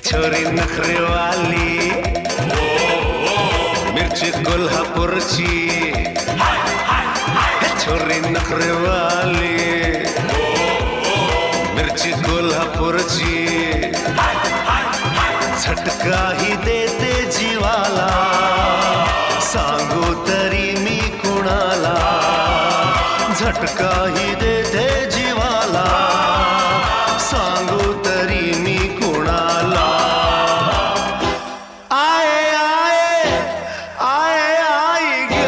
छोरी नखरेवाली मिरची कोल्हापूरची छोरी नखरेवाली मिरची कोल्हापूरची झटका ही देते जीवाला सांगू तरी मी कुणाला झटका ही देते जीवाला सांगू तरी मी कुणाला आये आये आये आई ग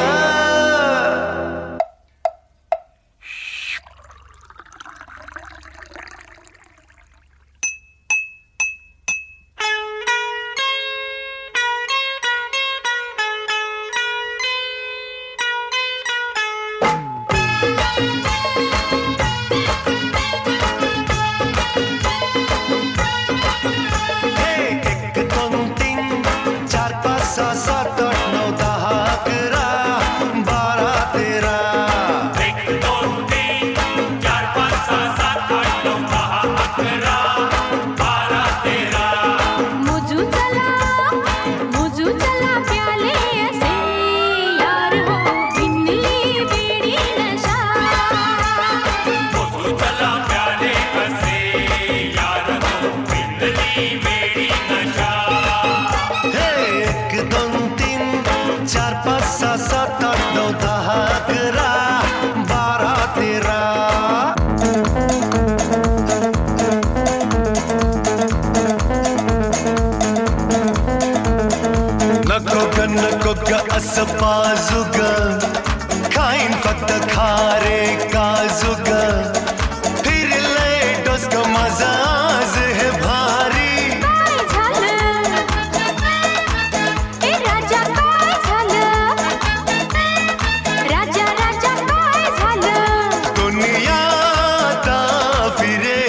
असं बाजूग खाईन फक्त खारे काजूग फिरलंय डोसक माझं आज हे भारी काय झालं ए राजा काय झालं राजा राजा काय झालं दुनिया आता फिरे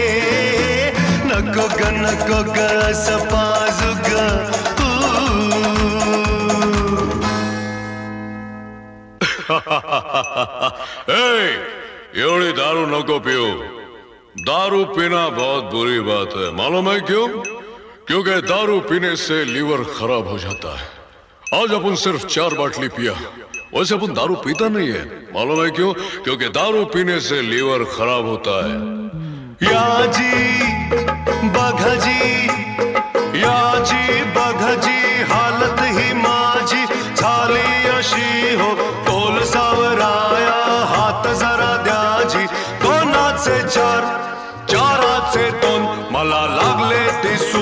नको ग असं बाजूग एवढी दारू नको पियो दारू पीना बहुत बुरी बात है मालूम है क्यों क्योंकि दारू पीने से लीवर खराब हो जाता है आज अपन सिर्फ 4 बाटली पिया वैसे अपन दारू पीता नहीं है मालूम है क्यों क्योंकि दारू पीने से लीवर खराब होता है याजी बघजी हालत ही माझी झाली अशी हो तोल सावराया हात जरा द्याजी दोनाचे चाराचे दोन मला लागले दिसू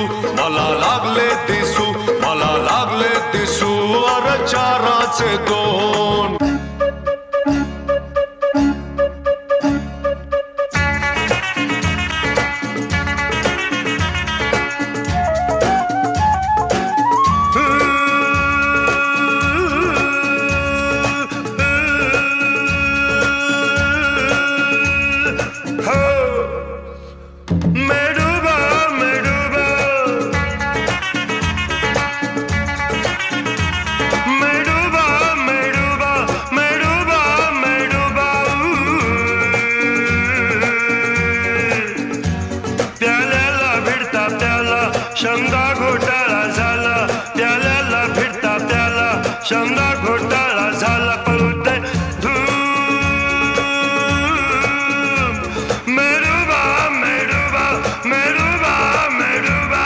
अरे चाराचे दोन शंगा घोटाळा झाला त्याला फिरता त्याला शंगा घोटाळा झाला पळूते धूम मेरुबा मेरुबा मेरुबा मेरुबा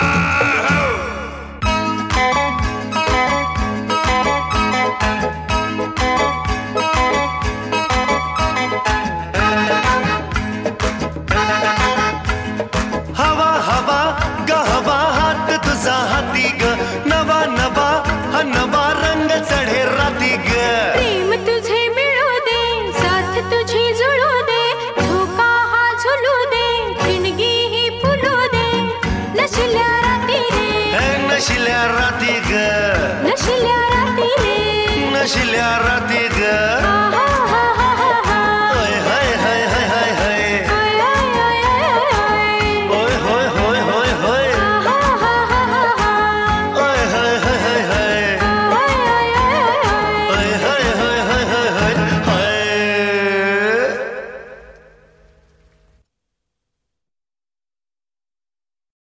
हवा हवा गहवा हात तुझा हाती ग नवा नवा हा नवा रंग चढे राती ग प्रेम तुझे मिळू दे साथ तुझी जुळू दे झोका हा झुलू दे ठिणगी ही फुलू दे नशिल्या राती रे नशिल्या राती ग